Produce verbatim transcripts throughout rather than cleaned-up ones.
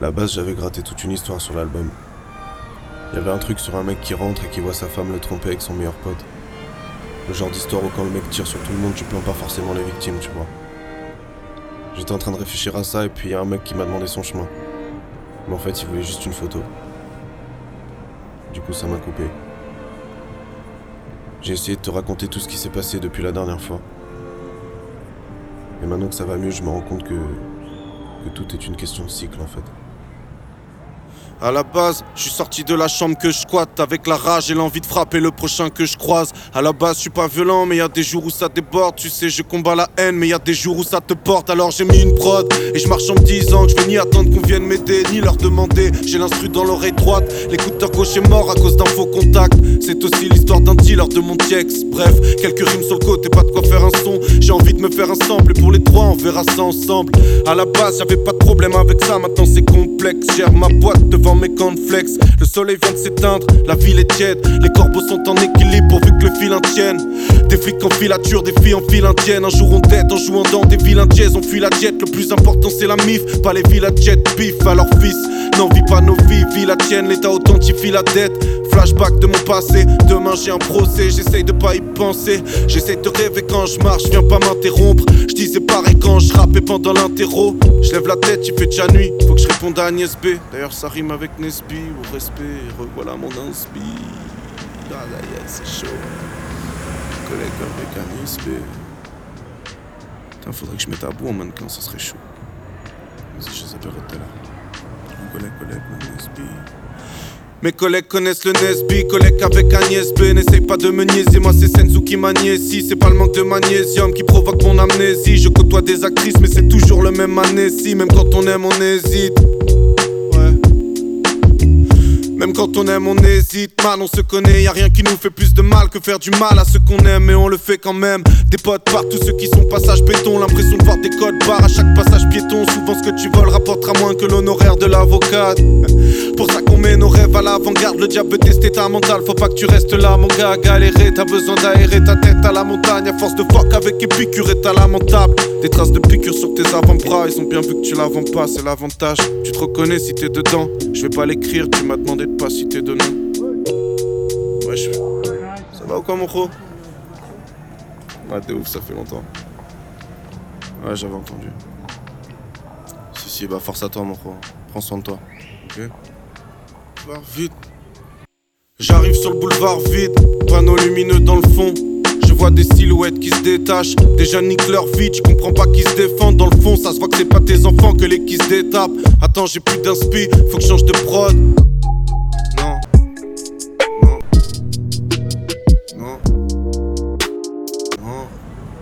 la base, j'avais gratté toute une histoire sur l'album. Il y avait un truc sur un mec qui rentre et qui voit sa femme le tromper avec son meilleur pote. Le genre d'histoire où quand le mec tire sur tout le monde, tu plains pas forcément les victimes, tu vois. J'étais en train de réfléchir à ça et puis il y a un mec qui m'a demandé son chemin. Mais en fait, il voulait juste une photo. Du coup, ça m'a coupé. J'ai essayé de te raconter tout ce qui s'est passé depuis la dernière fois. Et maintenant que ça va mieux, je me rends compte que, que tout est une question de cycle en fait. À la base, je suis sorti de la chambre que je squatte avec la rage et l'envie de frapper le prochain que je croise. À la base, je suis pas violent, mais y a des jours où ça déborde. Tu sais, je combats la haine, mais y a des jours où ça te porte. Alors j'ai mis une prod et je marche en me disant que je vais ni attendre qu'on vienne m'aider, ni leur demander. J'ai l'instru dans l'oreille droite, l'écouteur gauche est mort à cause d'un faux contact. C'est aussi l'histoire d'un dealer de mon T-X. Bref, quelques rimes sur le côté, pas de quoi faire un son. J'ai envie de me faire un sample et pour les trois, on verra ça ensemble. À la base, j'avais pas de problème avec ça, maintenant c'est complexe. Gère ma boîte devant mes cornflakes. Le soleil vient de s'éteindre, la ville est tiède. Les corbeaux sont en équilibre pourvu que le fil tienne. Des flics en filature, des filles en file indienne. Un jour on dead en jouant dans des vilains jazz. On fuit la diète, le plus important c'est la mif. Pas les villas jet, bif à leur fils. N'en vis pas nos vies, vie la tienne. L'état authentifie la dette. Flashback de mon passé, demain j'ai un procès. J'essaye de pas y penser, j'essaye de rêver quand je marche. Viens pas m'interrompre, je disais pareil quand je rappais pendant l'interro. Je lève la tête, il fait déjà nuit, faut que je réponde à Agnès B. D'ailleurs ça rime avec Nesby, au respect, revoilà mon inspi. Ah là yeah, c'est chaud. Collègue avec Agnès B. Putain, faudrait que je mette à bout en mannequin, ça serait chaud. Vas-y, je les appellerai tout à l'heure. Mon collègue, collègue, mon Nesby. Mes collègues connaissent le Nesby, collègue avec Agnès B. N'essaye pas de me niaiser, moi c'est Senzu qui magnésie. C'est pas le manque de magnésium qui provoque mon amnésie. Je côtoie des actrices mais c'est toujours le même amnésie. Même quand on aime on hésite. Ouais. Même quand on aime on hésite. Man on se connaît, y'a rien qui nous fait plus de mal que faire du mal à ceux qu'on aime. Et on le fait quand même. Des potes partout, ceux qui sont passage béton. L'impression de voir des codes barres à chaque passage piéton. Souvent ce que tu voles rapportera moins que l'honoraire de l'avocate. Pour ça qu'on met nos rêves à l'avant-garde. Le diable veut tester ta mentale, faut pas que tu restes là mon gars. Galérer, t'as besoin d'aérer ta tête à la montagne. À force de fuck avec Épicure et t'as lamentable. Des traces de piqûres sur tes avant-bras. Ils ont bien vu que tu la vends pas, c'est l'avantage. Tu te reconnais si t'es dedans. Je vais pas l'écrire, tu m'as demandé de pas citer de nom. Ouais, je... Ça va ou quoi mon gros? Ouais, t'es ouf, ça fait longtemps. Ouais, j'avais entendu. Si, si, bah force à toi mon gros. Prends soin de toi. Ok? Vite. J'arrive sur le boulevard vide, panneau lumineux dans le fond. Je vois des silhouettes qui se détachent. Des jeunes niquent leur vie, tu comprends pas qu'ils se défendent. Dans le fond, ça se voit que c'est pas tes enfants que les qui se détapent. Attends, j'ai plus d'inspi, faut que je change de prod. Non. Non. Non. Non.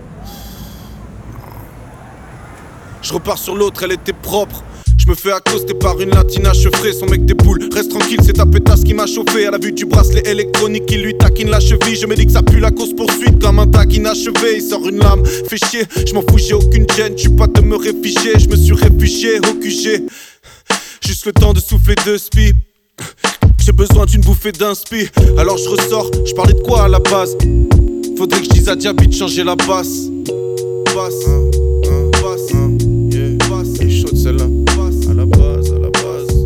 Je repars sur l'autre, elle était propre. Je me fais accoster par une latine achevrée, son mec déboule. Reste tranquille, c'est ta pétasse qui m'a chauffé. À la vue du bracelet électronique qui lui taquine la cheville. Je me dis que ça pue la cause poursuite comme un tag inachevé. Il sort une lame, fait chier, je m'en fous, j'ai aucune gêne. J'suis pas de me réfugier, je me suis réfugié au Q G. Juste le temps de souffler deux spi. J'ai besoin d'une bouffée d'inspi. Alors je ressors, je parlais de quoi à la base? Faudrait que je dise à Diaby de changer la basse. Basse, hein, hein, basse, hein, yeah, basse. Elle est chaude celle-là. À la base, à la base.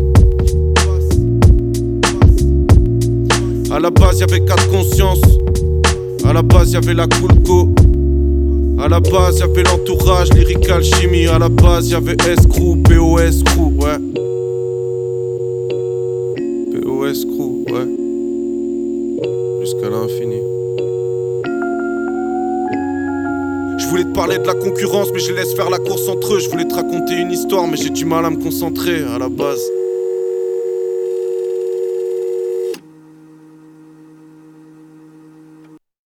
À la base, y'avait quatre consciences. À la base, y'avait la Coolco. À la base, y'avait l'entourage, Lyrical Chimie. À la base, y'avait S-Crew, P O S Crew, ouais. P O S Crew, ouais. Jusqu'à l'infini. Je voulais te parler de la concurrence mais je laisse faire la course entre eux. Je voulais te raconter une histoire mais j'ai du mal à me concentrer à la base.